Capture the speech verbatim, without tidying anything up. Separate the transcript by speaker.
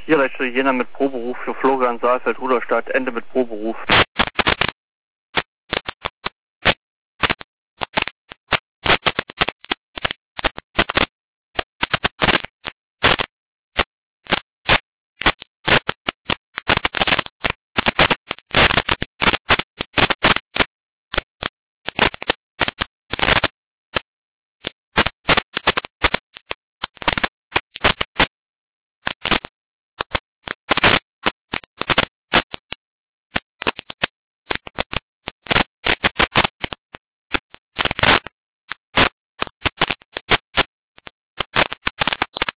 Speaker 1: Hier Leitstelle Jena mit Proberuf für Florian Saalfeld, Ruderstadt, Ende mit Proberuf.